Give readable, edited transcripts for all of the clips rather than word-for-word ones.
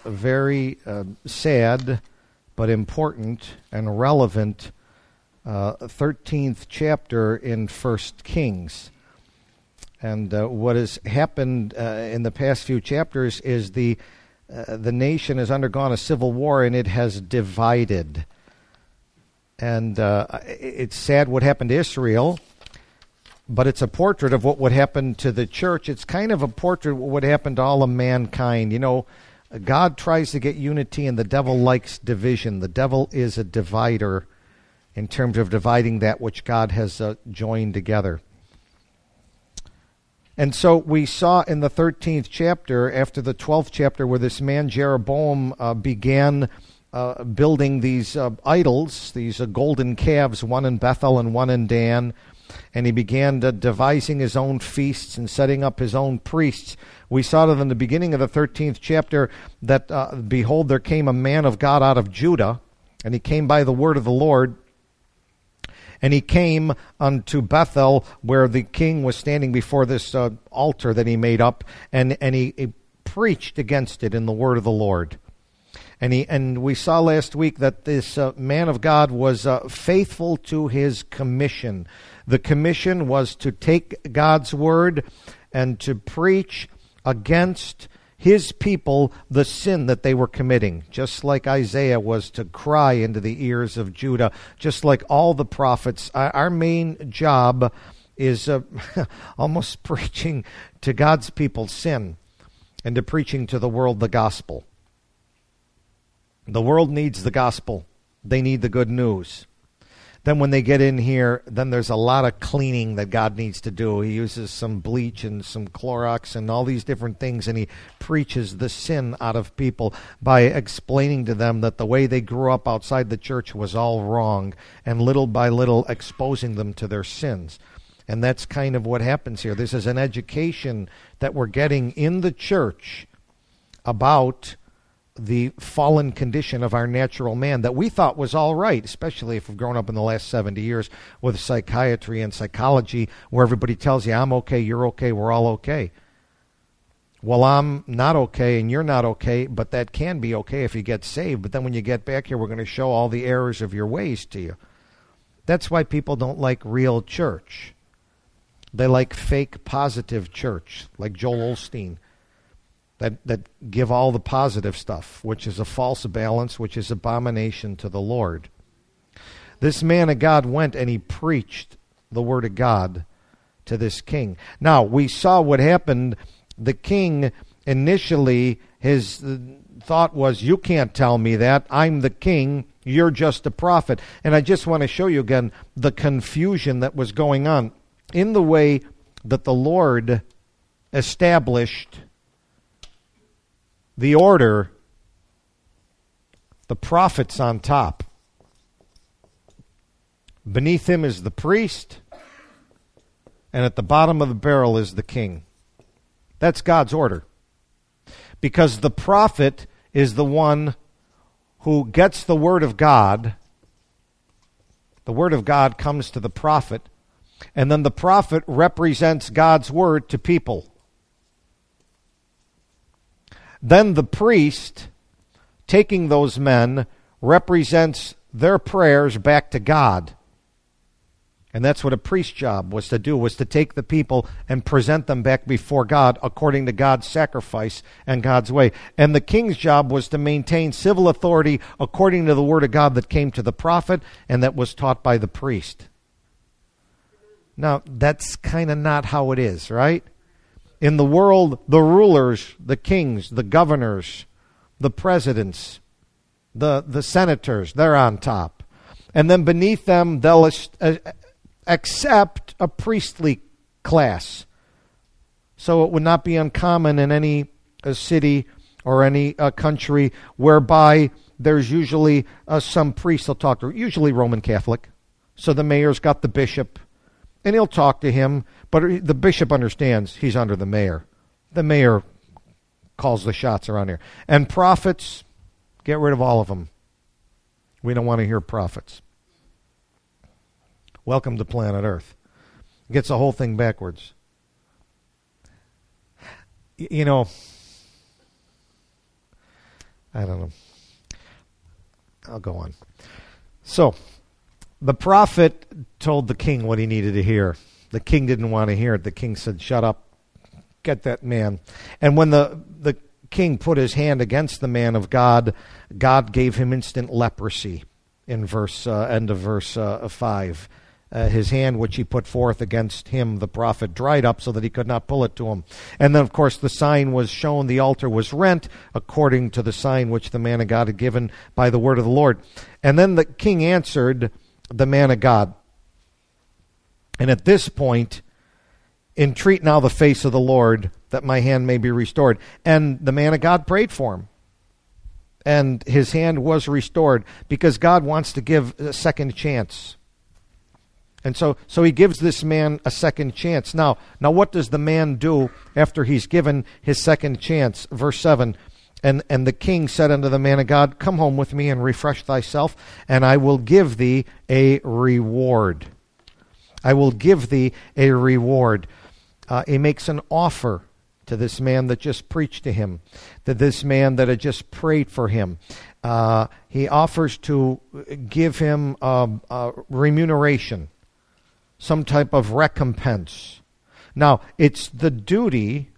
very sad but important and relevant 13th chapter in 1 Kings. And what has happened in the past few chapters is the nation has undergone a civil war, and it has divided. And it's sad what happened to Israel, but it's a portrait of what would happen to the church. It's kind of a portrait of what would happen to all of mankind. You know, God tries to get unity, and the devil likes division. The devil is a divider in terms of dividing that which God has joined together. And so we saw in the 13th chapter, after the 12th chapter, where this man Jeroboam began building these idols, these golden calves, one in Bethel and one in Dan, and he began devising his own feasts and setting up his own priests. We saw that in the beginning of the 13th chapter that, behold, there came a man of God out of Judah, and he came by the word of the Lord. And he came unto Bethel, where the king was standing before this altar that he made up, and he preached against it in the word of the Lord. And we saw last week that this man of God was faithful to his commission. The commission was to take God's word and to preach against his people the sin that they were committing, just like Isaiah was to cry into the ears of Judah, just like all the prophets. Our main job is almost preaching to God's people's sin and to preaching to the world the gospel. The world needs the gospel. They need the good news. Then when they get in here, then there's a lot of cleaning that God needs to do. He uses some bleach and some Clorox and all these different things, and he preaches the sin out of people by explaining to them that the way they grew up outside the church was all wrong, and little by little exposing them to their sins. And that's kind of what happens here. This is an education that we're getting in the church about the fallen condition of our natural man that we thought was all right, especially if we've grown up in the last 70 years with psychiatry and psychology, where everybody tells you, I'm okay, you're okay, we're all okay. Well, I'm not okay and you're not okay, but that can be okay if you get saved. But then when you get back here, we're going to show all the errors of your ways to you. That's why people don't like real church. They like fake positive church, like Joel Osteen. That give all the positive stuff, which is a false balance, which is abomination to the Lord. This man of God went and he preached the word of God to this king. Now, we saw what happened. The king initially, his thought was, you can't tell me that. I'm the king. You're just a prophet. And I just want to show you again the confusion that was going on in the way that the Lord established the order. The prophet's on top. Beneath him is the priest, and at the bottom of the barrel is the king. That's God's order. Because the prophet is the one who gets the word of God. The word of God comes to the prophet, and then the prophet represents God's word to people. Then the priest, taking those men, represents their prayers back to God. And that's what a priest's job was to do, was to take the people and present them back before God according to God's sacrifice and God's way. And the king's job was to maintain civil authority according to the word of God that came to the prophet and that was taught by the priest. Now, that's kind of not how it is, right? In the world, the rulers, the kings, the governors, the presidents, the senators, they're on top. And then beneath them, they'll accept a priestly class. So it would not be uncommon in any city or any country whereby there's usually some priest they'll talk to, usually Roman Catholic. So the mayor's got the bishop, and he'll talk to him, but the bishop understands he's under the mayor. The mayor calls the shots around here. And prophets, get rid of all of them. We don't want to hear prophets. Welcome to planet Earth. Gets the whole thing backwards. You know, I don't know. I'll go on. So, the prophet told the king what he needed to hear. The king didn't want to hear it. The king said, shut up, get that man. And when the king put his hand against the man of God, God gave him instant leprosy in end of verse 5. His hand which he put forth against him, the prophet, dried up so that he could not pull it to him. And then, of course, the sign was shown, the altar was rent, according to the sign which the man of God had given by the word of the Lord. And then the king answered the man of God. And at this point, entreat now the face of the Lord, that my hand may be restored. And the man of God prayed for him. And his hand was restored, because God wants to give a second chance. And so he gives this man a second chance. Now what does the man do after he's given his second chance? Verse 7, and the king said unto the man of God, come home with me and refresh thyself, and I will give thee a reward. I will give thee a reward. He makes an offer to this man that just preached to him, to this man that had just prayed for him. He offers to give him remuneration, some type of recompense. Now, it's the duty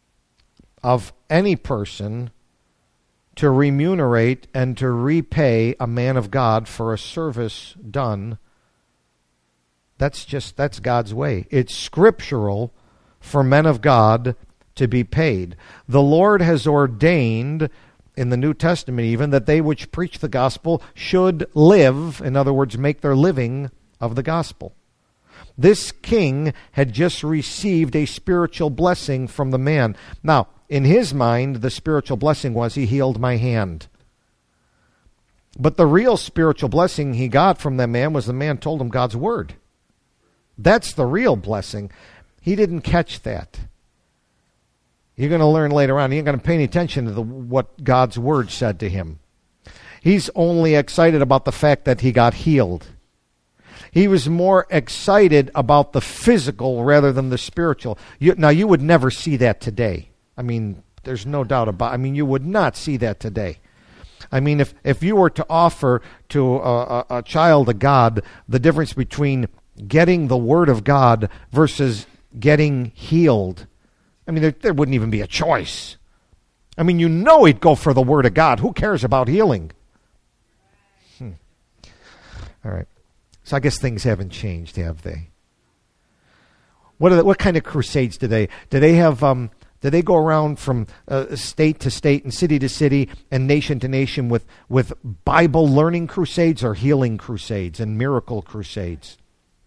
of any person to remunerate and to repay a man of God for a service done. That's God's way. It's scriptural for men of God to be paid. The Lord has ordained in the New Testament even that they which preach the gospel should live, in other words, make their living of the gospel. This king had just received a spiritual blessing from the man. Now, in his mind, the spiritual blessing was he healed my hand. But the real spiritual blessing he got from that man was the man told him God's word. That's the real blessing. He didn't catch that. You're going to learn later on. He ain't going to pay any attention to what God's word said to him. He's only excited about the fact that he got healed. He was more excited about the physical rather than the spiritual. Now, you would never see that today. I mean, there's no doubt about it. I mean, you would not see that today. I mean, if you were to offer to a child of God the difference between getting the word of God versus getting healed, I mean, there wouldn't even be a choice. I mean, he'd go for the word of God. Who cares about healing? All right. So I guess things haven't changed, have they? What kind of crusades do they have? Do they go around from state to state and city to city and nation to nation with Bible learning crusades or healing crusades and miracle crusades?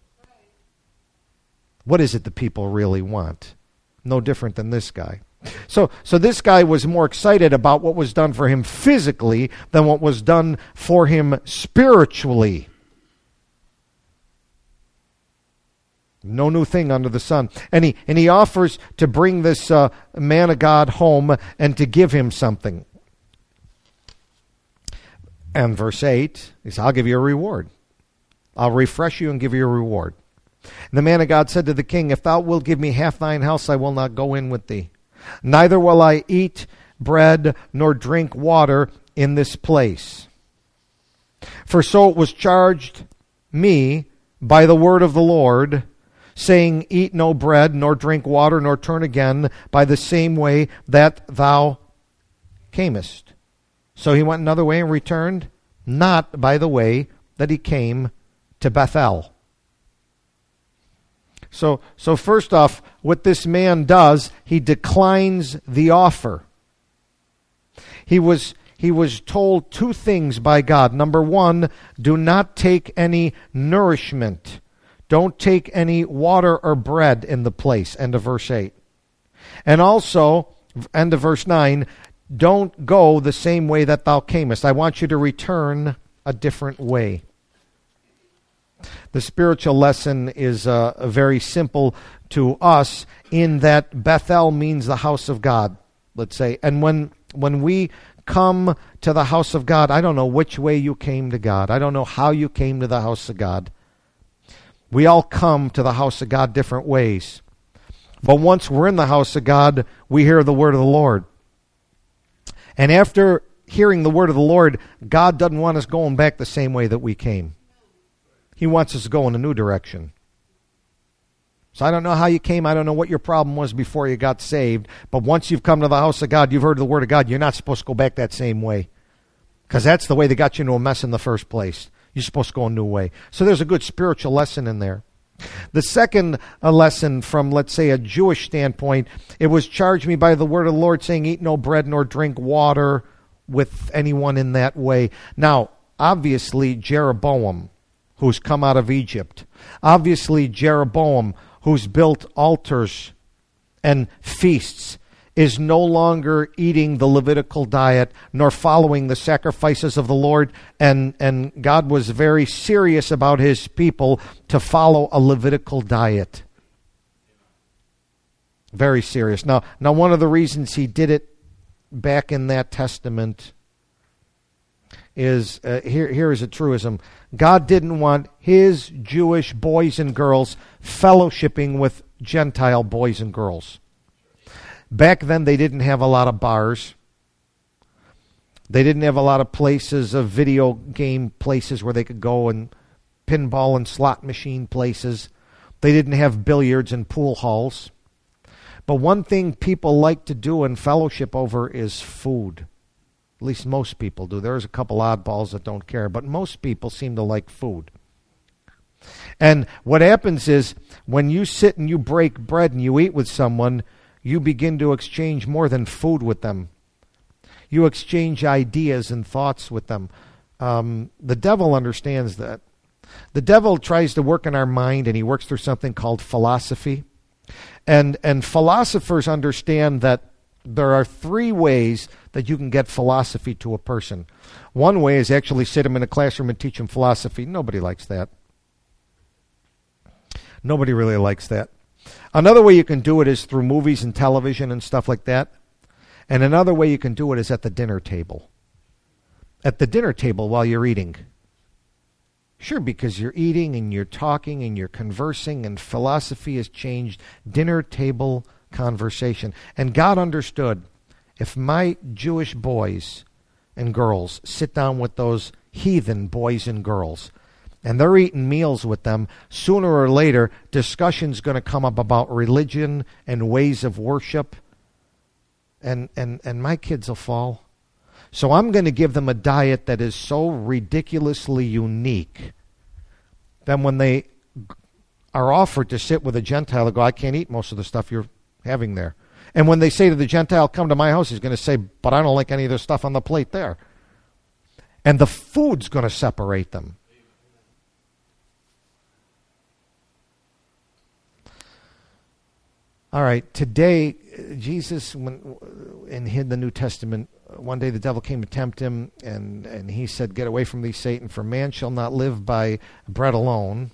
What is it the people really want? No different than this guy. So this guy was more excited about what was done for him physically than what was done for him spiritually. No new thing under the sun. And he offers to bring this man of God home and to give him something. And verse 8 is, I'll give you a reward. I'll refresh you and give you a reward. And the man of God said to the king, if thou wilt give me half thine house, I will not go in with thee. Neither will I eat bread nor drink water in this place. For so it was charged me by the word of the Lord, saying, eat no bread, nor drink water, nor turn again by the same way that thou camest. So he went another way and returned, not by the way that he came to Bethel. So first off, what this man does, he declines the offer. He was told two things by God. Number one, do not take any nourishment. Don't take any water or bread in the place. End of verse 8. And also, end of verse 9, don't go the same way that thou camest. I want you to return a different way. The spiritual lesson is very simple to us in that Bethel means the house of God, let's say. And when we come to the house of God, I don't know which way you came to God. I don't know how you came to the house of God. We all come to the house of God different ways. But once we're in the house of God, we hear the word of the Lord. And after hearing the word of the Lord, God doesn't want us going back the same way that we came. He wants us to go in a new direction. So I don't know how you came. I don't know what your problem was before you got saved. But once you've come to the house of God, you've heard the word of God, you're not supposed to go back that same way. Because that's the way that got you into a mess in the first place. You're supposed to go a new way. So there's a good spiritual lesson in there. The second lesson from, let's say, a Jewish standpoint, it was charged me by the word of the Lord saying, eat no bread nor drink water with anyone in that way. Now, obviously, Jeroboam, who's come out of Egypt, obviously, Jeroboam, who's built altars and feasts, is no longer eating the Levitical diet nor following the sacrifices of the Lord. And God was very serious about his people to follow a Levitical diet. Very serious. Now one of the reasons he did it back in that testament is, here is a truism. God didn't want his Jewish boys and girls fellowshipping with Gentile boys and girls. Back then, they didn't have a lot of bars. They didn't have a lot of places, of video game places where they could go, and pinball and slot machine places. They didn't have billiards and pool halls. But one thing people like to do and fellowship over is food. At least most people do. There's a couple oddballs that don't care, but most people seem to like food. And what happens is, when you sit and you break bread and you eat with someone, you begin to exchange more than food with them. You exchange ideas and thoughts with them. The devil understands that. The devil tries to work in our mind, and he works through something called philosophy. And philosophers understand that there are three ways that you can get philosophy to a person. One way is actually sit him in a classroom and teach him philosophy. Nobody likes that. Nobody really likes that. Another way you can do it is through movies and television and stuff like that. And another way you can do it is at the dinner table. At the dinner table while you're eating. Sure, because you're eating and you're talking and you're conversing, and philosophy has changed dinner table conversation. And God understood, if my Jewish boys and girls sit down with those heathen boys and girls, and they're eating meals with them, sooner or later, discussion's going to come up about religion and ways of worship, and my kids will fall. So I'm going to give them a diet that is so ridiculously unique that when they are offered to sit with a Gentile, they go, I can't eat most of the stuff you're having there. And when they say to the Gentile, come to my house, he's going to say, but I don't like any of the stuff on the plate there. And the food's going to separate them. All right, today, Jesus, in the New Testament, one day the devil came to tempt him, and he said, get away from thee, Satan, for man shall not live by bread alone,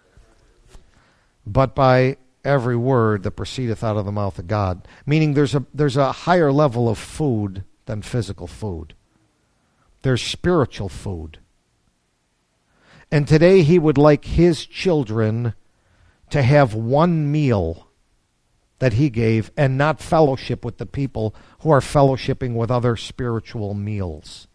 but by every word that proceedeth out of the mouth of God. Meaning there's a higher level of food than physical food. There's spiritual food. And today he would like his children to have one meal that he gave, and not fellowship with the people who are fellowshipping with other spiritual meals.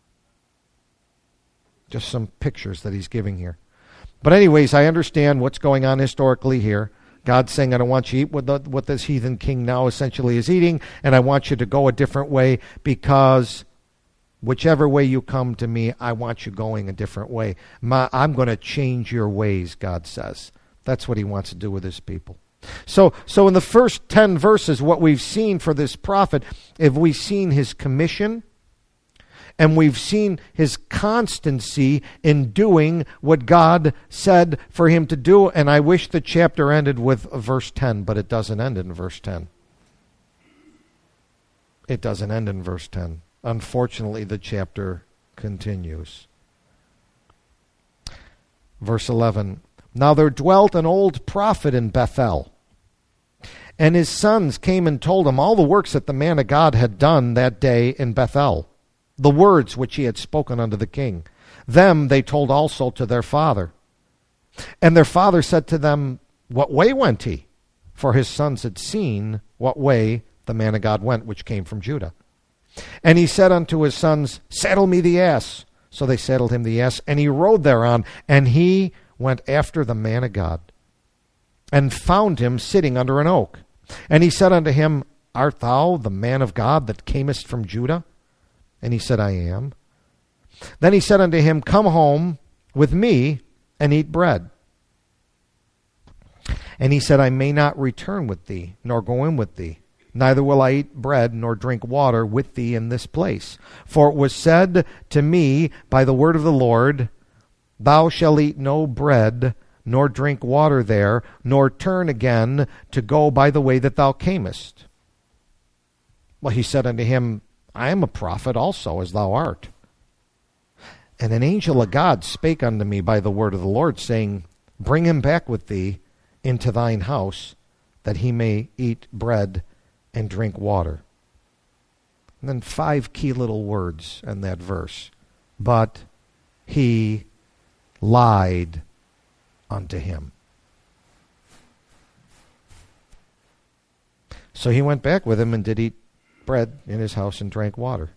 Just some pictures that he's giving here. But anyways, I understand what's going on historically here. God's saying, I don't want you to eat what this heathen king now essentially is eating, and I want you to go a different way, because whichever way you come to me, I want you going a different way. I'm going to change your ways, God says. That's what he wants to do with his people. So in the first 10 verses, what we've seen for this prophet, if we've seen his commission, and we've seen his constancy in doing what God said for him to do. And I wish the chapter ended with verse 10, but it doesn't end in verse 10. It doesn't end in verse 10. Unfortunately, the chapter continues. Verse 11. Now there dwelt an old prophet in Bethel, and his sons came and told him all the works that the man of God had done that day in Bethel, the words which he had spoken unto the king. Them they told also to their father. And their father said to them, what way went he? For his sons had seen what way the man of God went, which came from Judah. And he said unto his sons, Saddle me the ass. So they saddled him the ass, and he rode thereon, and he went after the man of God, and found him sitting under an oak. And he said unto him, Art thou the man of God that camest from Judah? And he said, I am. Then he said unto him, Come home with me and eat bread. And he said, I may not return with thee, nor go in with thee. Neither will I eat bread nor drink water with thee in this place. For it was said to me by the word of the Lord, Thou shalt eat no bread, nor drink water there, nor turn again to go by the way that thou camest. Well, he said unto him, I am a prophet also, as thou art. And an angel of God spake unto me by the word of the Lord, saying, Bring him back with thee into thine house, that he may eat bread and drink water. And then 5 key little words in that verse. But he lied unto him. So he went back with him and did eat bread in his house and drank water.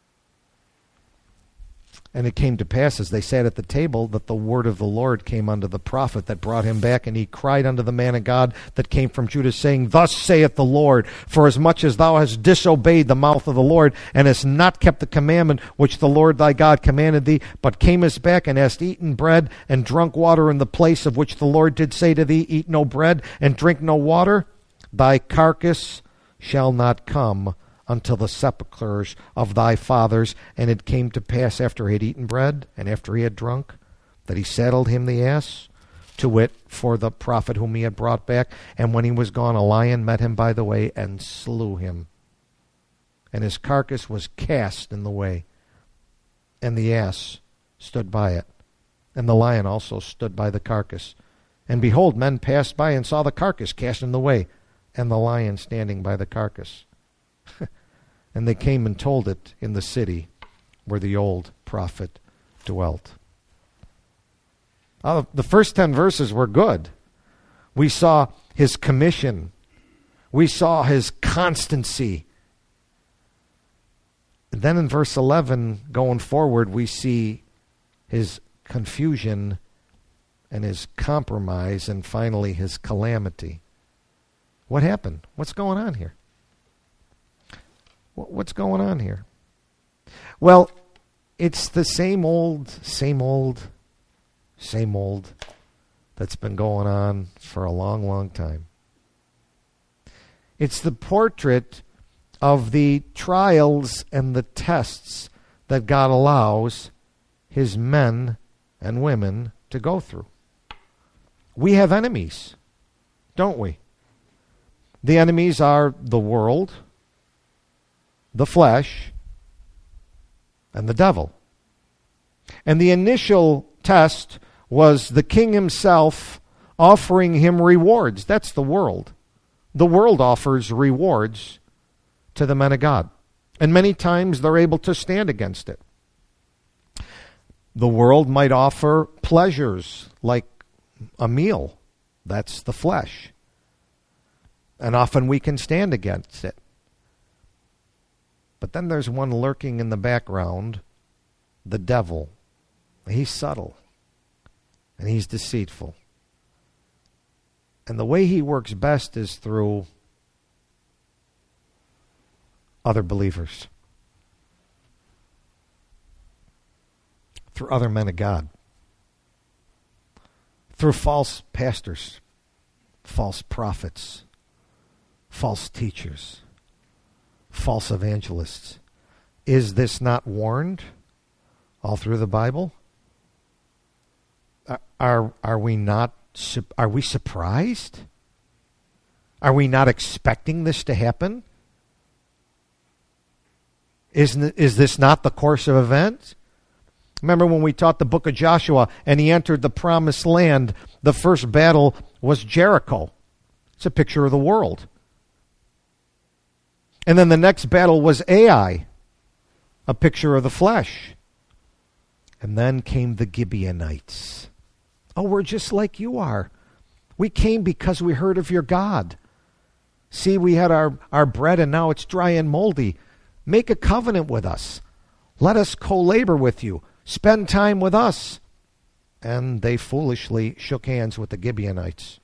And it came to pass, as they sat at the table, that the word of the Lord came unto the prophet that brought him back, and he cried unto the man of God that came from Judah, saying, Thus saith the Lord, forasmuch as thou hast disobeyed the mouth of the Lord, and hast not kept the commandment which the Lord thy God commanded thee, but camest back and hast eaten bread and drunk water in the place of which the Lord did say to thee, Eat no bread and drink no water, thy carcass shall not come until the sepulchres of thy fathers. And it came to pass, after he had eaten bread, and after he had drunk, that he saddled him the ass, to wit, for the prophet whom he had brought back. And when he was gone, a lion met him by the way, and slew him. And his carcass was cast in the way, and the ass stood by it. And the lion also stood by the carcass. And behold, men passed by and saw the carcass cast in the way, and the lion standing by the carcass. And they came and told it in the city where the old prophet dwelt. The first 10 verses were good. We saw his commission. We saw his constancy. And then in verse 11, going forward, we see his confusion and his compromise, and finally his calamity. What happened? What's going on here? What's going on here? Well, it's the same old that's been going on for a long, long time. It's the portrait of the trials and the tests that God allows his men and women to go through. We have enemies, don't we? The enemies are the world, the flesh, and the devil. And the initial test was the king himself offering him rewards. That's the world. The world offers rewards to the men of God. And many times they're able to stand against it. The world might offer pleasures like a meal. That's the flesh. And often we can stand against it. But then there's one lurking in the background, the devil. He's subtle, and he's deceitful. And the way he works best is through other believers, through other men of God, through false pastors, false prophets, false teachers, false evangelists. Is this not warned all through the Bible? Are we surprised? Are we not expecting this to happen? Is this not the course of events? Remember when we taught the book of Joshua and he entered the promised land, the first battle was Jericho. It's a picture of the world. And then the next battle was Ai, a picture of the flesh. And then came the Gibeonites. Oh, we're just like you are. We came because we heard of your God. See, we had our bread and now it's dry and moldy. Make a covenant with us. Let us co-labor with you. Spend time with us. And they foolishly shook hands with the Gibeonites.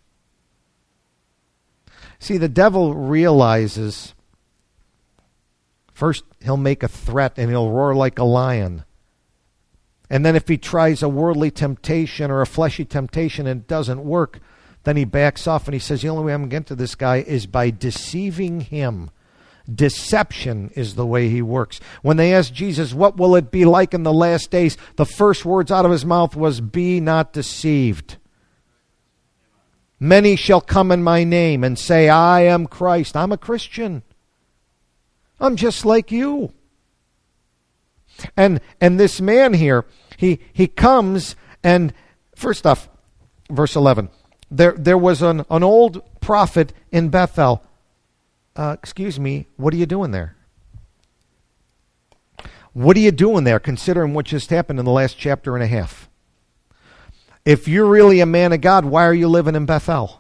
See, the devil realizes, first he'll make a threat and he'll roar like a lion. And then if he tries a worldly temptation or a fleshy temptation and it doesn't work, then he backs off and he says, the only way I'm going to get to this guy is by deceiving him. Deception is the way he works. When they asked Jesus, what will it be like in the last days? The first words out of his mouth was, be not deceived. Many shall come in my name and say, I am Christ. I'm a Christian. I'm just like you. And this man here, he comes and, first off, verse 11, there was an old prophet in Bethel. Excuse me, what are you doing there? What are you doing there, considering what just happened in the last chapter and a half? If you're really a man of God, why are you living in Bethel?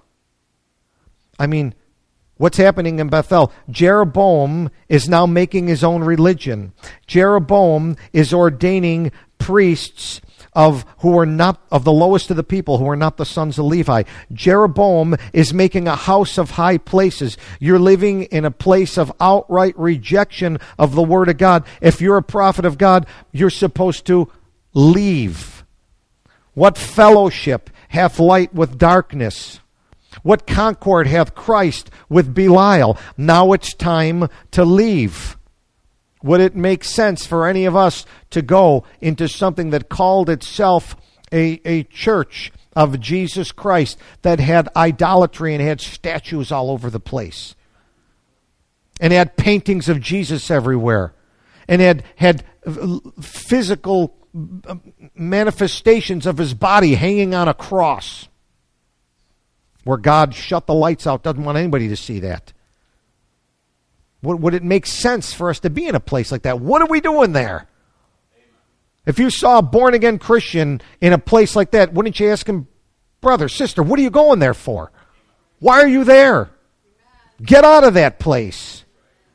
I mean, what's happening in Bethel? Jeroboam is now making his own religion. Jeroboam is ordaining priests who are not of the lowest of the people, who are not the sons of Levi. Jeroboam is making a house of high places. You're living in a place of outright rejection of the word of God. If you're a prophet of God, you're supposed to leave. What fellowship hath light with darkness? What concord hath Christ with Belial? Now it's time to leave. Would it make sense for any of us to go into something that called itself a church of Jesus Christ that had idolatry and had statues all over the place and had paintings of Jesus everywhere and had physical manifestations of his body hanging on a cross where God shut the lights out, doesn't want anybody to see that? Would it make sense for us to be in a place like that? What are we doing there? If you saw a born-again Christian in a place like that, wouldn't you ask him, brother, sister, what are you going there for? Why are you there? Get out of that place.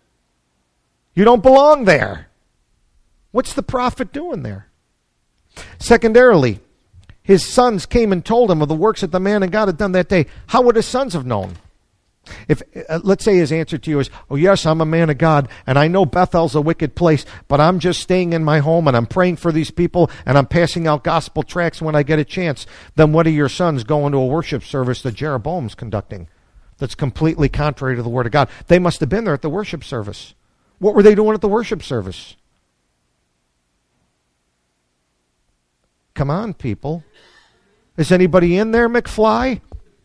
You don't belong there. What's the prophet doing there? Secondarily, his sons came and told him of the works that the man of God had done that day. How would his sons have known? If let's say his answer to you is, oh yes, I'm a man of God, and I know Bethel's a wicked place, but I'm just staying in my home, and I'm praying for these people, and I'm passing out gospel tracts when I get a chance, then what are your sons going to a worship service that Jeroboam's conducting that's completely contrary to the Word of God? They must have been there at the worship service. What were they doing at the worship service? Come on, people. Is anybody in there, McFly?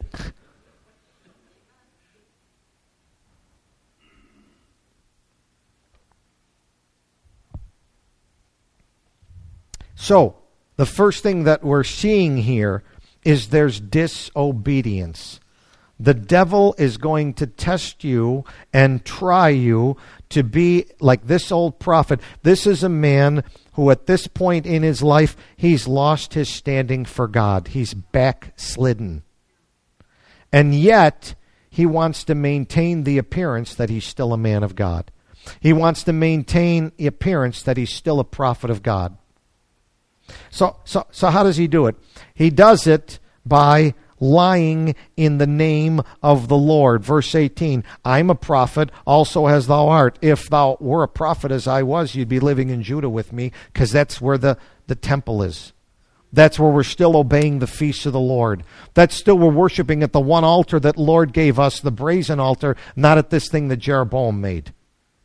So, the first thing that we're seeing here is there's disobedience. The devil is going to test you and try you to be like this old prophet. This is a man who at this point in his life, he's lost his standing for God. He's backslidden. And yet, he wants to maintain the appearance that he's still a man of God. He wants to maintain the appearance that he's still a prophet of God. So how does he do it? He does it by lying in the name of the Lord. Verse 18, I'm a prophet, also as thou art. If thou were a prophet as I was, you'd be living in Judah with me, because that's where the temple is. That's where we're still obeying the feasts of the Lord. That's still we're worshiping at the one altar that Lord gave us, the brazen altar, not at this thing that Jeroboam made.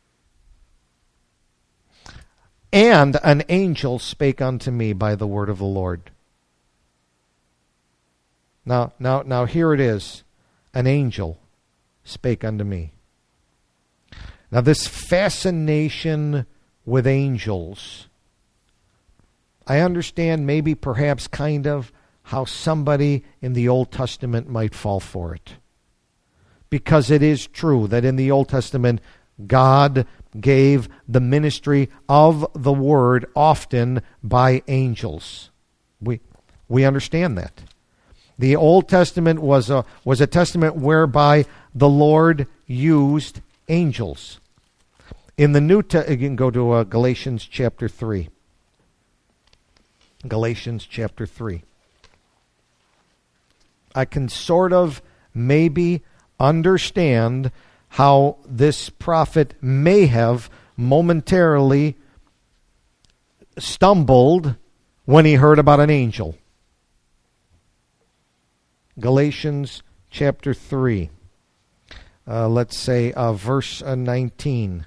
And an angel spake unto me by the word of the Lord. Now here it is. An angel spake unto me. Now this fascination with angels, I understand maybe perhaps kind of how somebody in the Old Testament might fall for it. Because it is true that in the Old Testament, God gave the ministry of the word often by angels. We understand that. The Old Testament was a testament whereby the Lord used angels. In the you can go to Galatians chapter 3. Galatians chapter 3. I can sort of maybe understand how this prophet may have momentarily stumbled when he heard about an angel. Galatians chapter 3. Let's say verse 19.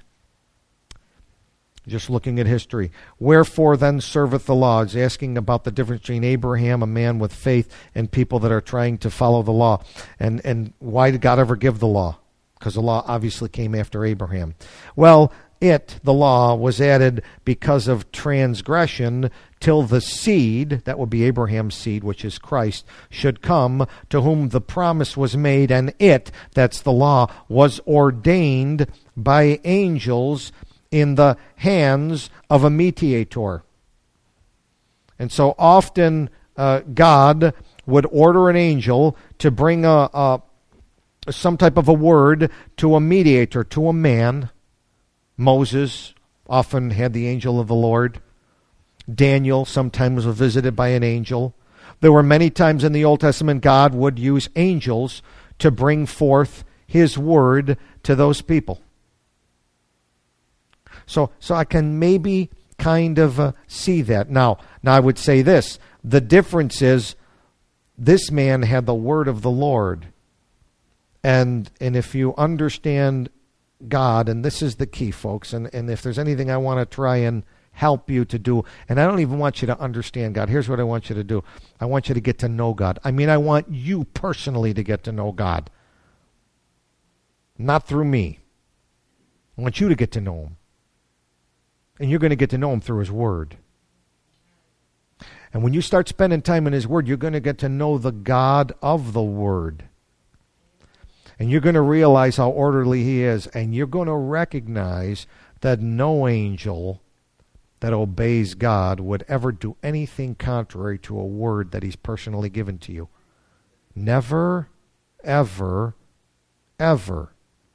Just looking at history. Wherefore then serveth the law? It's asking about the difference between Abraham, a man with faith, and people that are trying to follow the law. And why did God ever give the law? Because the law obviously came after Abraham. Well, the law, was added because of transgression till the seed, that would be Abraham's seed, which is Christ, should come, to whom the promise was made, and that's the law, was ordained by angels in the hands of a mediator. And so often God would order an angel to bring some type of a word to a mediator, to a man. Moses often had the angel of the Lord. Daniel sometimes was visited by an angel. There were many times in the Old Testament God would use angels to bring forth his word to those people. So I can maybe kind of see that. Now I would say this. The difference is this man had the word of the Lord. And if you understand God, and this is the key, folks, and if there's anything I want to try and help you to do, and I don't even want you to understand God. Here's what I want you to do. I want you to get to know God. I mean, I want you personally to get to know God. Not through me. I want you to get to know Him. And you're going to get to know Him through His Word. And when you start spending time in His Word, you're going to get to know the God of the Word. And you're going to realize how orderly He is. And you're going to recognize that no angel that obeys God would ever do anything contrary to a word that He's personally given to you. Never, ever, ever.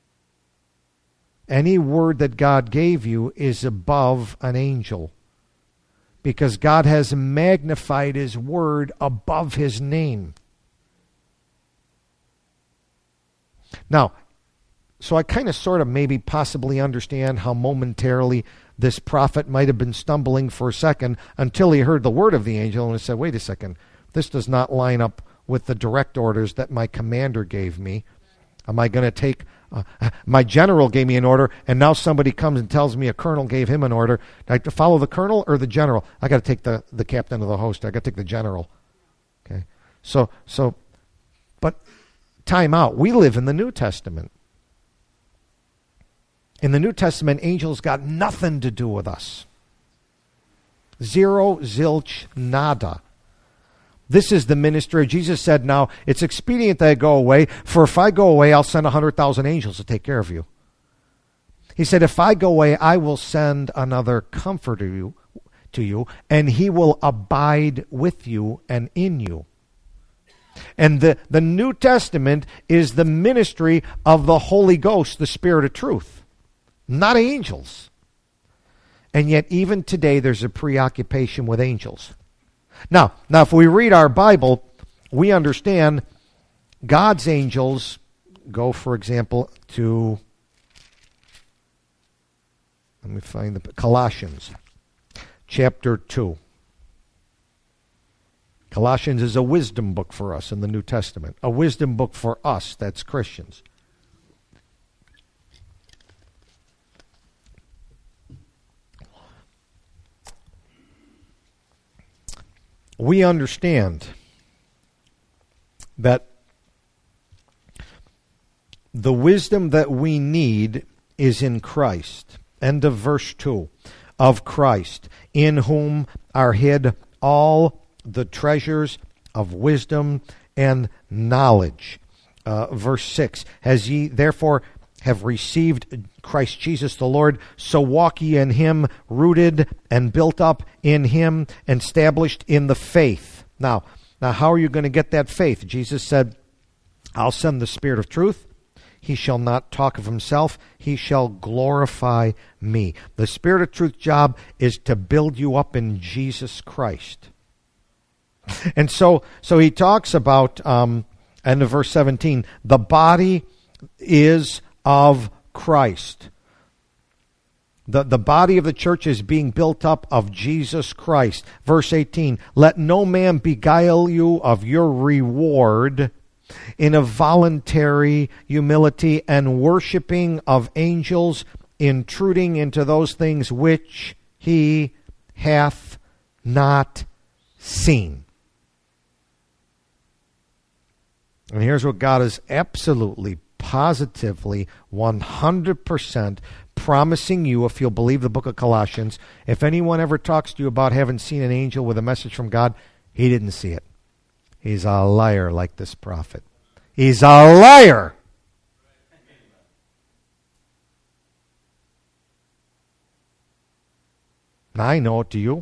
Any word that God gave you is above an angel, because God has magnified His word above His name. Now, so I kind of sort of maybe possibly understand how momentarily this prophet might have been stumbling for a second until he heard the word of the angel and he said, wait a second, this does not line up with the direct orders that my commander gave me. Am I going to take... my general gave me an order, and now somebody comes and tells me a colonel gave him an order. Do I have to follow the colonel or the general? I got to take the captain of the host. I got to take the general. Okay, so, but time out. We live in the New Testament. In the New Testament, angels got nothing to do with us. Zero, zilch, nada. This is the ministry. Jesus said, now, it's expedient that I go away, for if I go away, I'll send 100,000 angels to take care of you. He said, if I go away, I will send another comforter to you, and he will abide with you and in you. And the New Testament is the ministry of the Holy Ghost, the Spirit of truth, not angels. And yet, even today, there's a preoccupation with angels. Now, if we read our Bible, we understand God's angels go, for example, to, let me find the Colossians, chapter 2. Colossians is a wisdom book for us in the New Testament, a wisdom book for us, that's Christians. We understand that the wisdom that we need is in Christ. End of verse 2. Of Christ, in whom are hid all the treasures of wisdom and knowledge. Verse 6. As ye therefore have received Christ Jesus the Lord, so walk ye in Him, rooted and built up in Him, and established in the faith. Now, how are you going to get that faith? Jesus said, I'll send the Spirit of truth. He shall not talk of himself. He shall glorify me. The Spirit of Truth job is to build you up in Jesus Christ. And so he talks about, end of verse 17, the body is of Christ. The body of the church is being built up of Jesus Christ. Verse 18, let no man beguile you of your reward in a voluntary humility and worshiping of angels, intruding into those things which he hath not seen. And here's what God is absolutely, positively, 100% promising you, if you'll believe the book of Colossians. If anyone ever talks to you about having seen an angel with a message from God, he didn't see it. He's a liar like this prophet. He's a liar. I know it, do you?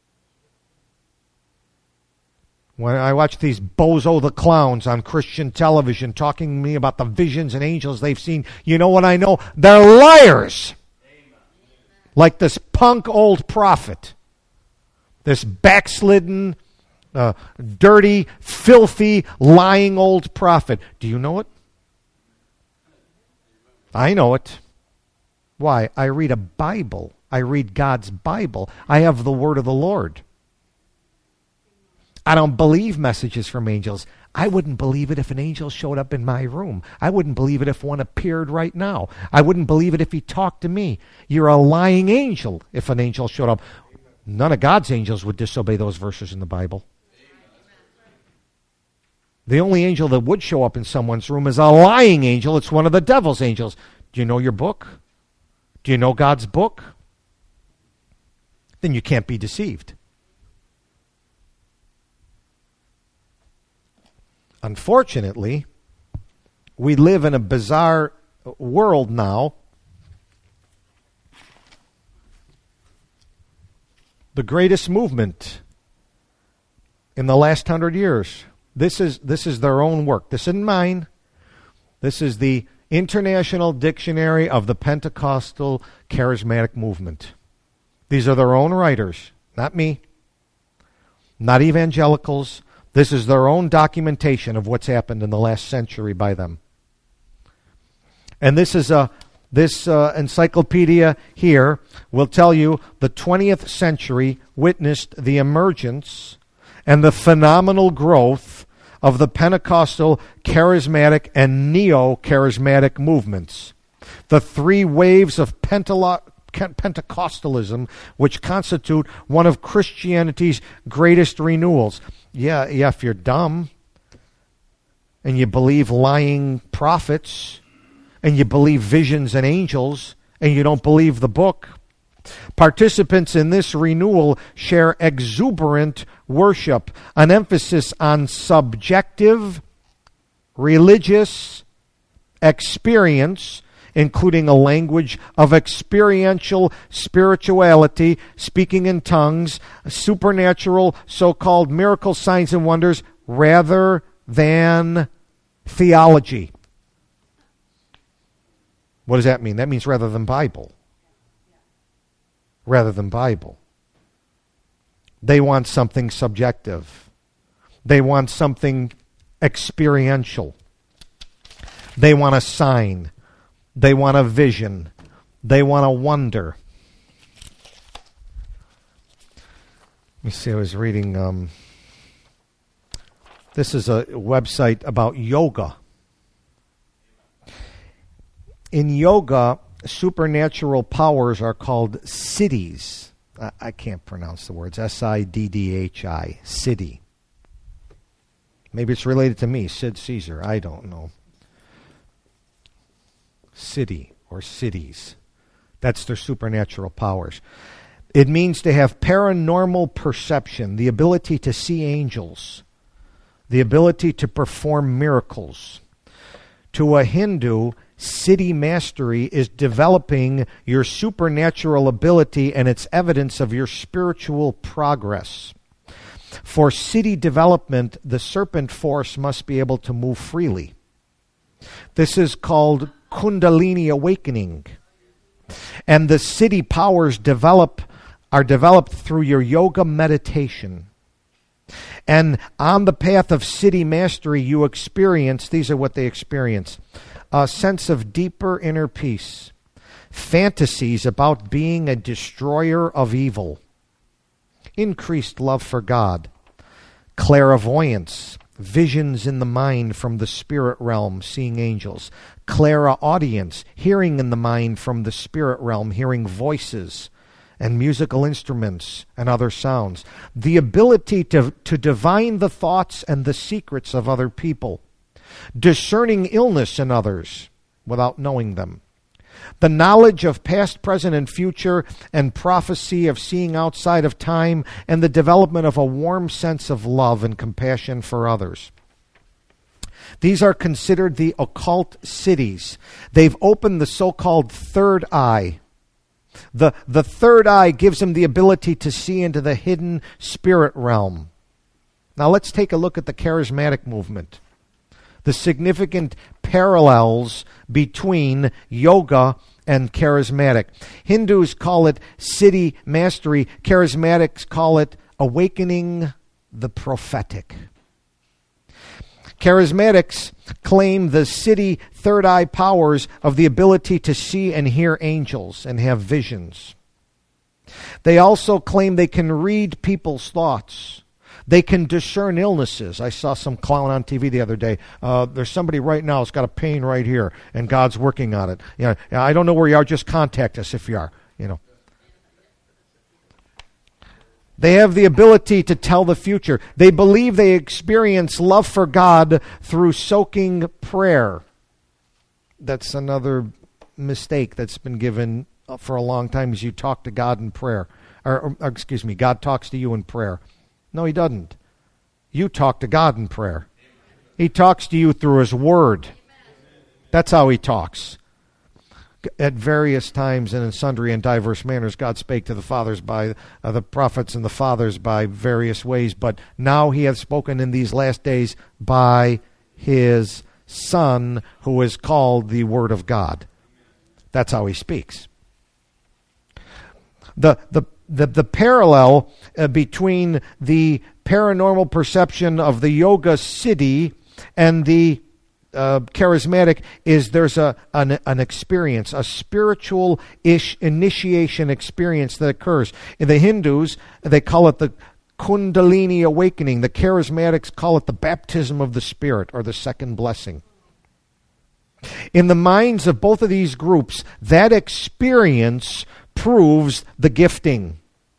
When I watch these bozo the clowns on Christian television talking to me about the visions and angels they've seen, you know what I know? They're liars. Amen. Like this punk old prophet. This backslidden, dirty, filthy, lying old prophet. Do you know it? I know it. Why? I read a Bible. I read God's Bible. I have the word of the Lord. I don't believe messages from angels. I wouldn't believe it if an angel showed up in my room. I wouldn't believe it if one appeared right now. I wouldn't believe it if he talked to me. You're a lying angel if an angel showed up. None of God's angels would disobey those verses in the Bible. The only angel that would show up in someone's room is a lying angel. It's one of the devil's angels. Do you know your book? Do you know God's book? Then you can't be deceived. Unfortunately, we live in a bizarre world now. The greatest movement in the last 100 years. This is their own work. This isn't mine. This is the International Dictionary of the Pentecostal Charismatic Movement. These are their own writers, not me, not evangelicals. This is their own documentation of what's happened in the last century by them. And this encyclopedia here will tell you the 20th century witnessed the emergence and the phenomenal growth of the Pentecostal, charismatic, and neo-charismatic movements. The three waves of Pentecostalism, which constitute one of Christianity's greatest renewals. Yeah, if you're dumb and you believe lying prophets and you believe visions and angels and you don't believe the book. Participants in this renewal share exuberant worship, an emphasis on subjective, religious experience, including a language of experiential spirituality, speaking in tongues, supernatural so-called miracle signs and wonders, rather than theology. What does that mean? That means rather than Bible. Rather than Bible. They want something subjective. They want something experiential. They want a sign. They want a vision. They want a wonder. Let me see, I was reading, this is a website about yoga. In yoga, supernatural powers are called siddhis. I can't pronounce the words. S-I-D-D-H-I. Siddhi. Maybe it's related to me, Sid Caesar. I don't know. Siddhi or siddhis. That's their supernatural powers. It means to have paranormal perception, the ability to see angels, the ability to perform miracles. To a Hindu, siddhi mastery is developing your supernatural ability, and it's evidence of your spiritual progress. For siddhi development, the serpent force must be able to move freely. This is called Kundalini awakening. And the city powers are developed through your yoga meditation. And on the path of city mastery, you experience, these are what they experience, a sense of deeper inner peace, fantasies about being a destroyer of evil, increased love for God, clairvoyance, visions in the mind from the spirit realm, seeing angels, clairaudience, hearing in the mind from the spirit realm, hearing voices and musical instruments and other sounds, the ability to divine the thoughts and the secrets of other people, discerning illness in others without knowing them, the knowledge of past, present, and future, and prophecy of seeing outside of time, and the development of a warm sense of love and compassion for others. These are considered the occult cities. They've opened the so-called third eye. The third eye gives them the ability to see into the hidden spirit realm. Now let's take a look at the charismatic movement. The significant parallels between yoga and charismatic. Hindus call it city mastery. Charismatics call it awakening the prophetic. Charismatics claim the city third eye powers of the ability to see and hear angels and have visions. They also claim they can read people's thoughts. They can discern illnesses. I saw some clown on TV the other day. There's somebody right now who's got a pain right here, and God's working on it. You know, I don't know where you are. Just contact us if you are. You know. They have the ability to tell the future. They believe they experience love for God through soaking prayer. That's another mistake that's been given for a long time, is you talk to God in prayer. Or excuse me, God talks to you in prayer. No, he doesn't. You talk to God in prayer. He talks to you through his word. That's how he talks. At various times and in sundry and diverse manners, God spake to the fathers by the prophets and the fathers by various ways. But now he hath spoken in these last days by his Son, who is called the Word of God. That's how he speaks. The parallel between the paranormal perception of the yoga city and the charismatic is there's an experience, a spiritual-ish initiation experience that occurs. In the Hindus, they call it the Kundalini awakening. The charismatics call it the baptism of the Spirit, or the second blessing. In the minds of both of these groups, that experience proves the gifting.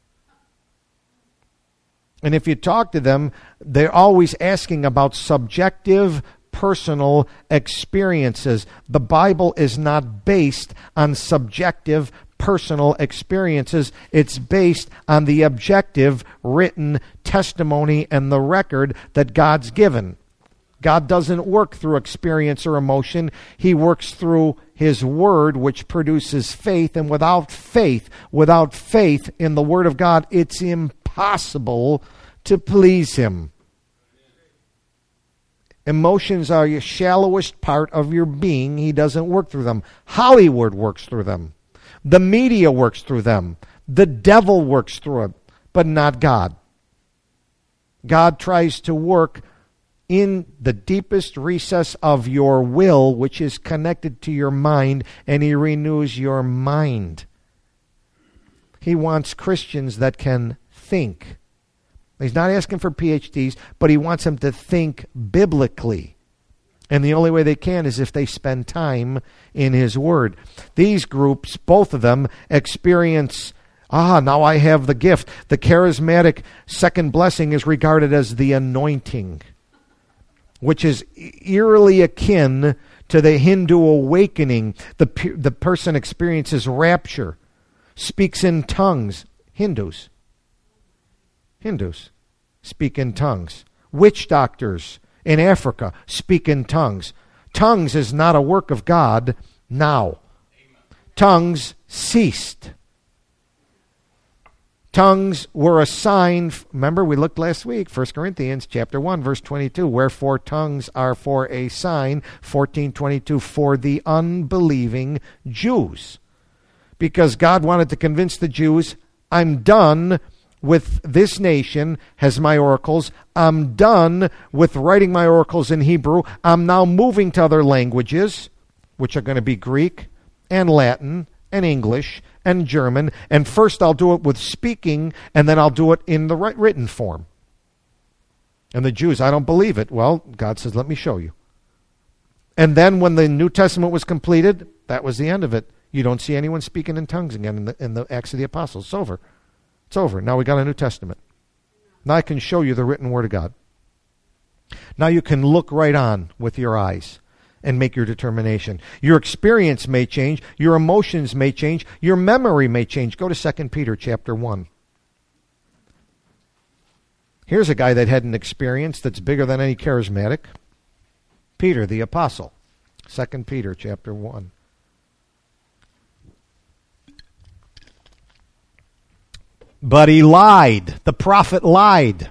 And if you talk to them, they're always asking about subjective, personal experiences. The Bible is not based on subjective, personal experiences. It's based on the objective, written testimony and the record that God's given. God doesn't work through experience or emotion. He works through his word, which produces faith. And without faith in the word of God, it's impossible to please him. Emotions are your shallowest part of your being. He doesn't work through them. Hollywood works through them. The media works through them. The devil works through it, but not God. God tries to work in the deepest recess of your will, which is connected to your mind, and he renews your mind. He wants Christians that can think. He's not asking for PhDs, but he wants them to think biblically. And the only way they can is if they spend time in his word. These groups, both of them, experience, now I have the gift. The charismatic second blessing is regarded as the anointing, which is eerily akin to the Hindu awakening. The person experiences rapture, speaks in tongues. Hindus speak in tongues. Witch doctors in Africa speak in tongues. Tongues is not a work of God now. Tongues ceased. Tongues were a sign. Remember, we looked last week, 1 Corinthians chapter 1, verse 22. Wherefore tongues are for a sign, 14:22, for the unbelieving Jews. Because God wanted to convince the Jews, I'm done with this nation has my oracles. I'm done with writing my oracles in Hebrew. I'm now moving to other languages, which are going to be Greek and Latin and English and German. And first I'll do it with speaking, and then I'll do it in the written form. And the Jews, I don't believe it. Well, God says, let me show you. And then when the New Testament was completed, that was the end of it. You don't see anyone speaking in tongues again in the Acts of the Apostles. It's over. It's over. Now we got a New Testament. Now I can show you the written Word of God. Now you can look right on with your eyes and make your determination. Your experience may change. Your emotions may change. Your memory may change. Go to 2 Peter chapter 1. Here's a guy that had an experience that's bigger than any charismatic. Peter, the apostle. 2 Peter chapter 1. But he lied. The prophet lied.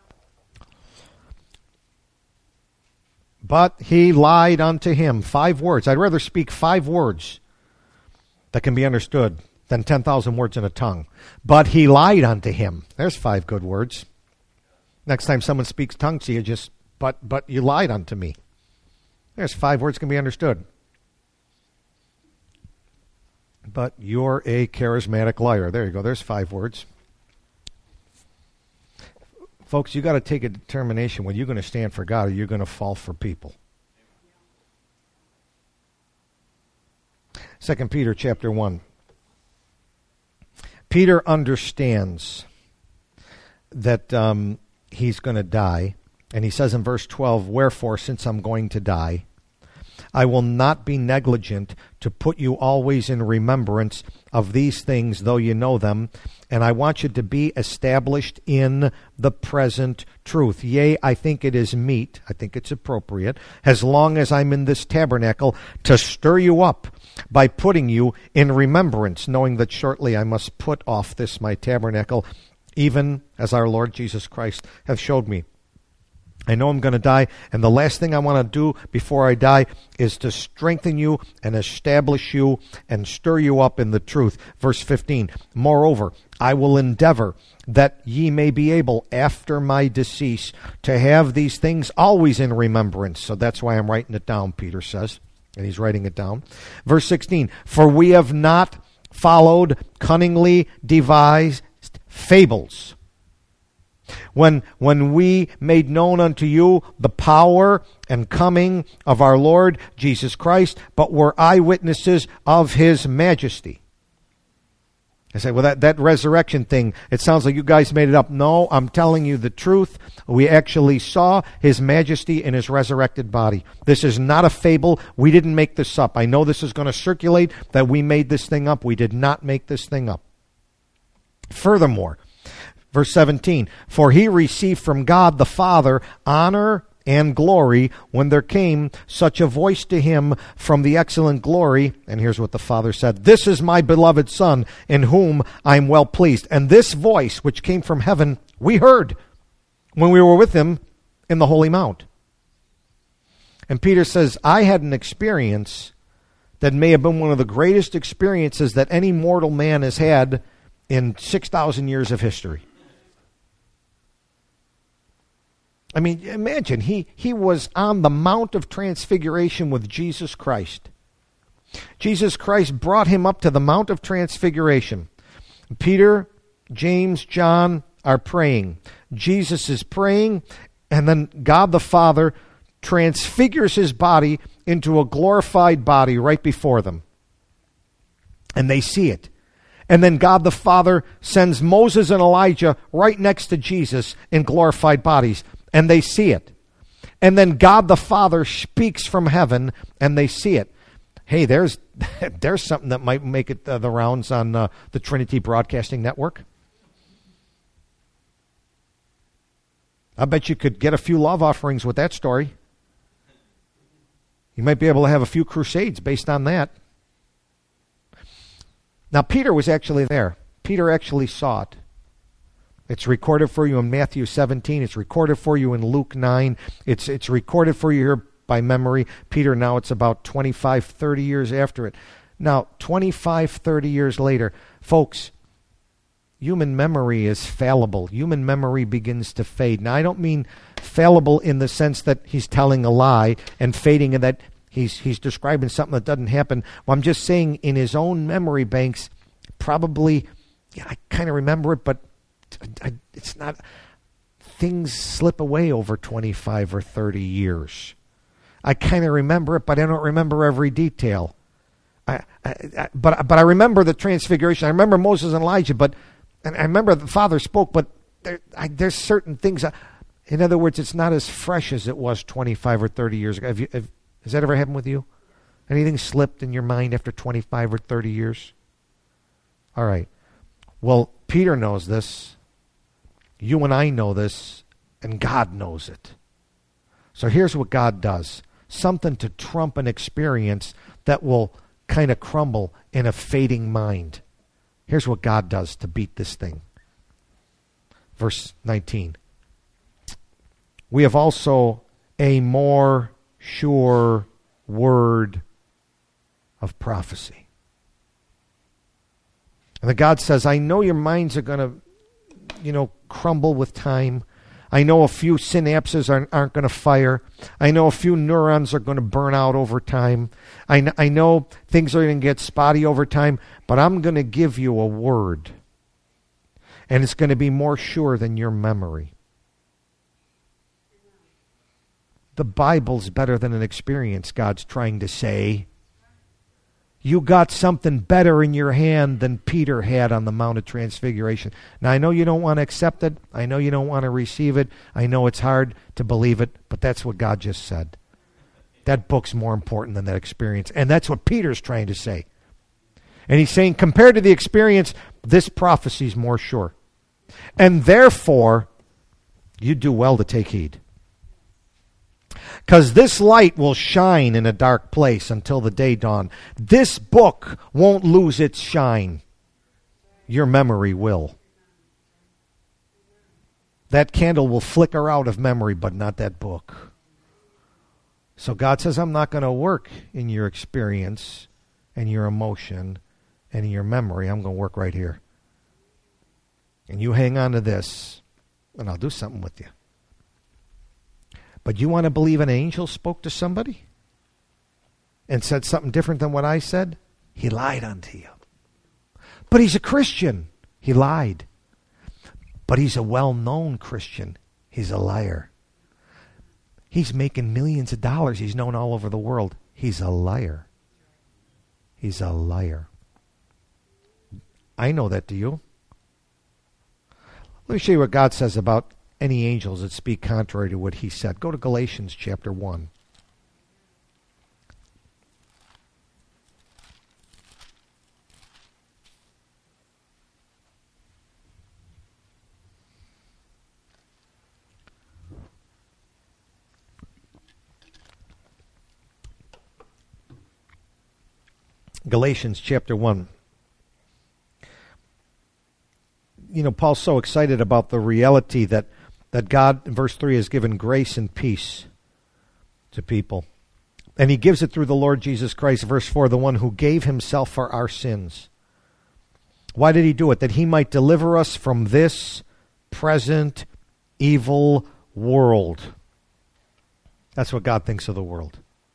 But he lied unto him. 5 words. I'd rather speak 5 words that can be understood than 10,000 words in a tongue. But he lied unto him. There's 5 good words. Next time someone speaks tongues to you, just, but you lied unto me. There's 5 words can be understood. But you're a charismatic liar. There you go. There's 5 words. Folks, you got to take a determination when you're going to stand for God or you're going to fall for people. 2 Peter chapter 1. Peter understands that he's going to die. And he says in verse 12, wherefore, since I'm going to die, I will not be negligent to put you always in remembrance of these things, though you know them. And I want you to be established in the present truth. Yea, I think it is meet, I think it's appropriate, as long as I'm in this tabernacle, to stir you up by putting you in remembrance, knowing that shortly I must put off this my tabernacle, even as our Lord Jesus Christ hath showed me. I know I'm going to die, and the last thing I want to do before I die is to strengthen you and establish you and stir you up in the truth. Verse 15, moreover, I will endeavor that ye may be able, after my decease, to have these things always in remembrance. So that's why I'm writing it down, Peter says, and he's writing it down. Verse 16, for we have not followed cunningly devised fables, when we made known unto you the power and coming of our Lord Jesus Christ, but were eyewitnesses of his majesty. I say, well, that resurrection thing, it sounds like you guys made it up. No, I'm telling you the truth. We actually saw his majesty in his resurrected body. This is not a fable. We didn't make this up. I know this is going to circulate that we made this thing up. We did not make this thing up. Furthermore, verse 17, for he received from God the Father honor and glory when there came such a voice to him from the excellent glory. And here's what the Father said, this is my beloved Son, in whom I am well pleased. And this voice, which came from heaven, we heard when we were with him in the Holy Mount. And Peter says, I had an experience that may have been one of the greatest experiences that any mortal man has had in 6,000 years of history. I mean, imagine, he was on the Mount of Transfiguration with Jesus Christ. Jesus Christ brought him up to the Mount of Transfiguration. Peter, James, John are praying. Jesus is praying, and then God the Father transfigures his body into a glorified body right before them. And they see it. And then God the Father sends Moses and Elijah right next to Jesus in glorified bodies. And they see it. And then God the Father speaks from heaven, and they see it. Hey, there's something that might make it the rounds on the Trinity Broadcasting Network. I bet you could get a few love offerings with that story. You might be able to have a few crusades based on that. Now, Peter was actually there. Peter actually saw it. It's recorded for you in Matthew 17. It's recorded for you in Luke 9. It's recorded for you here by memory. Peter, now it's about 25, 30 years after it. Now, 25, 30 years later, folks, human memory is fallible. Human memory begins to fade. Now, I don't mean fallible in the sense that he's telling a lie and fading and that he's describing something that doesn't happen. Well, I'm just saying in his own memory banks, probably, yeah, I kind of remember it, but it's not, things slip away over 25 or 30 years. I kind of remember it, but I don't remember every detail. But I remember the transfiguration. I remember Moses and Elijah, and I remember the Father spoke, but there's certain things. In other words, it's not as fresh as it was 25 or 30 years ago. Has that ever happened with you? Anything slipped in your mind after 25 or 30 years? All right. Well, Peter knows this. You and I know this, and God knows it. So here's what God does. Something to trump an experience that will kind of crumble in a fading mind. Here's what God does to beat this thing. Verse 19. We have also a more sure word of prophecy. And the God says, I know your minds are going to, crumble with time. I know a few synapses aren't going to fire. I know a few neurons are going to burn out over time. I know things are going to get spotty over time, but I'm going to give you a word. And it's going to be more sure than your memory. The Bible's better than an experience, God's trying to say. You got something better in your hand than Peter had on the Mount of Transfiguration. Now, I know you don't want to accept it. I know you don't want to receive it. I know it's hard to believe it, but that's what God just said. That book's more important than that experience. And that's what Peter's trying to say. And he's saying, compared to the experience, this prophecy's more sure. And therefore, you do well to take heed. Because this light will shine in a dark place until the day dawn. This book won't lose its shine. Your memory will. That candle will flicker out of memory, but not that book. So God says, I'm not going to work in your experience and your emotion and in your memory. I'm going to work right here. And you hang on to this, and I'll do something with you. But you want to believe an angel spoke to somebody and said something different than what I said? He lied unto you. But he's a Christian. He lied. But he's a well-known Christian. He's a liar. He's making millions of dollars. He's known all over the world. He's a liar. He's a liar. I know that, do you? Let me show you what God says about any angels that speak contrary to what he said. Go to Galatians chapter 1. Galatians chapter 1. Paul's so excited about the reality that God, in verse 3, has given grace and peace to people. And he gives it through the Lord Jesus Christ, verse 4, the one who gave himself for our sins. Why did he do it? That he might deliver us from this present evil world. That's what God thinks of the world.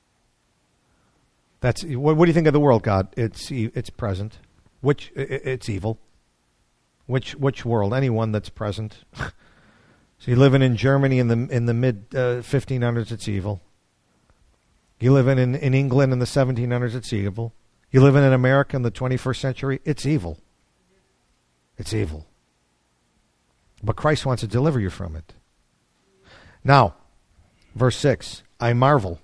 What do you think of the world, God? It's present. It's evil. Which world? Anyone that's present. So you're living in Germany in the mid 1500s, it's evil. You living in England in the 1700s, it's evil. You living in America in the 21st century, it's evil. It's evil. But Christ wants to deliver you from it. Now, verse 6, I marvel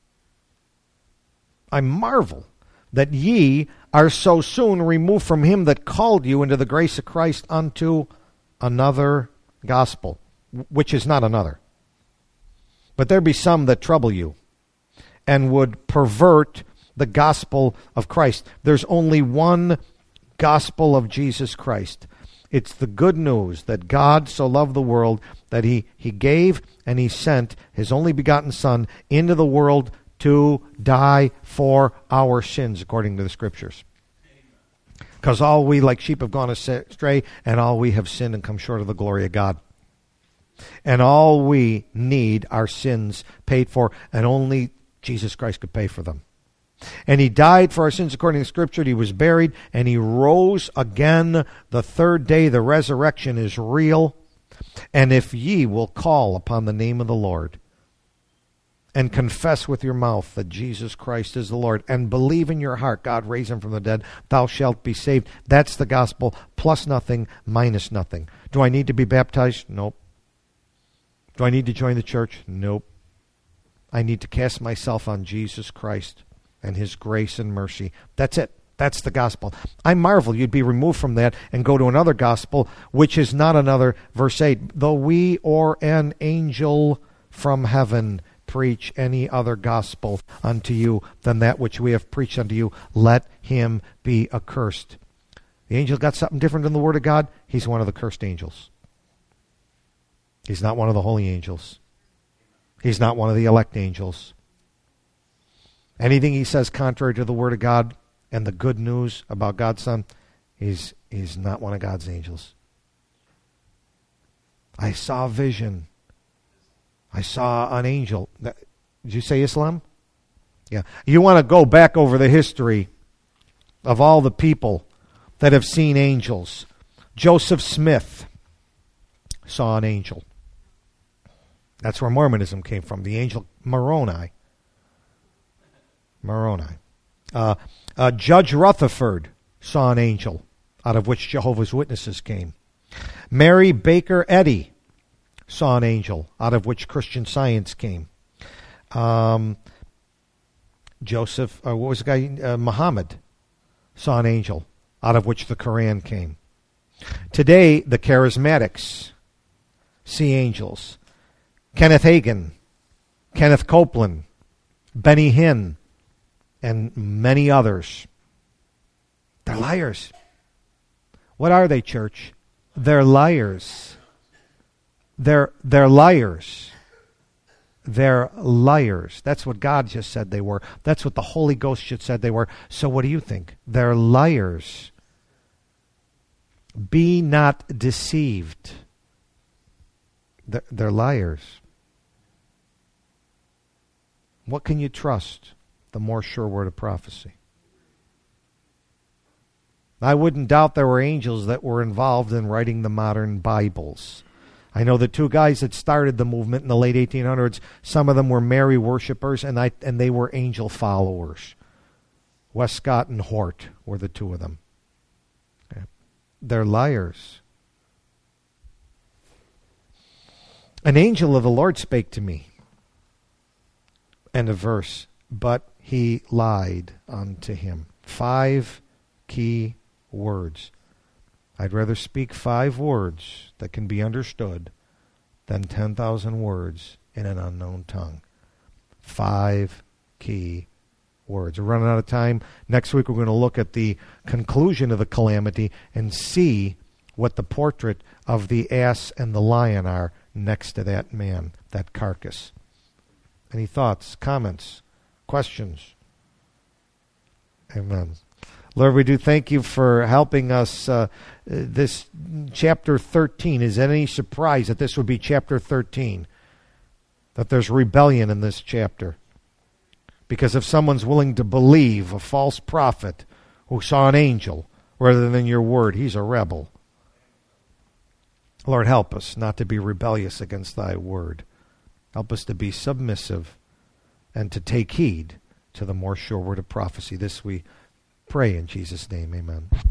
that ye are so soon removed from him that called you into the grace of Christ unto another gospel, which is not another. But there be some that trouble you and would pervert the gospel of Christ. There's only one gospel of Jesus Christ. It's the good news that God so loved the world that he gave and he sent his only begotten Son into the world to die for our sins, according to the Scriptures. Because all we like sheep have gone astray, and all we have sinned and come short of the glory of God. And all we need are sins paid for, and only Jesus Christ could pay for them. And he died for our sins according to Scripture. He was buried, and he rose again the third day. The resurrection is real. And if ye will call upon the name of the Lord, and confess with your mouth that Jesus Christ is the Lord, and believe in your heart God raised him from the dead, thou shalt be saved. That's the gospel, plus nothing, minus nothing. Do I need to be baptized? Nope. Do I need to join the church? Nope. I need to cast myself on Jesus Christ and his grace and mercy. That's it. That's the gospel. I marvel you'd be removed from that and go to another gospel, which is not another. Verse 8, though we or an angel from heaven preach any other gospel unto you than that which we have preached unto you, let him be accursed. The angel got something different than the word of God. He's one of the cursed angels. He's not one of the holy angels. He's not one of the elect angels. Anything he says contrary to the word of God and the good news about God's Son, he's not one of God's angels. I saw a vision. I saw an angel. Did you say Islam? Yeah. You want to go back over the history of all the people that have seen angels. Joseph Smith saw an angel. That's where Mormonism came from. The angel Moroni. Judge Rutherford saw an angel, out of which Jehovah's Witnesses came. Mary Baker Eddy saw an angel, out of which Christian Science came. Muhammad saw an angel, out of which the Quran came. Today, the charismatics see angels. Kenneth Hagin, Kenneth Copeland, Benny Hinn, and many others. They're liars. What are they, church? They're liars. They're liars. They're liars. That's what God just said they were. That's what the Holy Ghost just said they were. So what do you think? They're liars. Be not deceived. They're liars. What can you trust? The more sure word of prophecy. I wouldn't doubt there were angels that were involved in writing the modern Bibles. I know the two guys that started the movement in the late 1800s, some of them were Mary worshipers, and they were angel followers. Westcott and Hort were the two of them. Okay. They're liars. An angel of the Lord spake to me. End of verse. But he lied unto him. 5 key words. I'd rather speak 5 words that can be understood than 10,000 words in an unknown tongue. 5 key words. We're running out of time. Next week we're going to look at the conclusion of the calamity and see what the portrait of the ass and the lion are next to that man, that carcass. Any thoughts, comments, questions? Amen. Lord, we do thank you for helping us. This chapter 13, is it any surprise that this would be chapter 13? That there's rebellion in this chapter? Because if someone's willing to believe a false prophet who saw an angel rather than your word, he's a rebel. Lord, help us not to be rebellious against thy word. Help us to be submissive and to take heed to the more sure word of prophecy. This we pray in Jesus' name. Amen.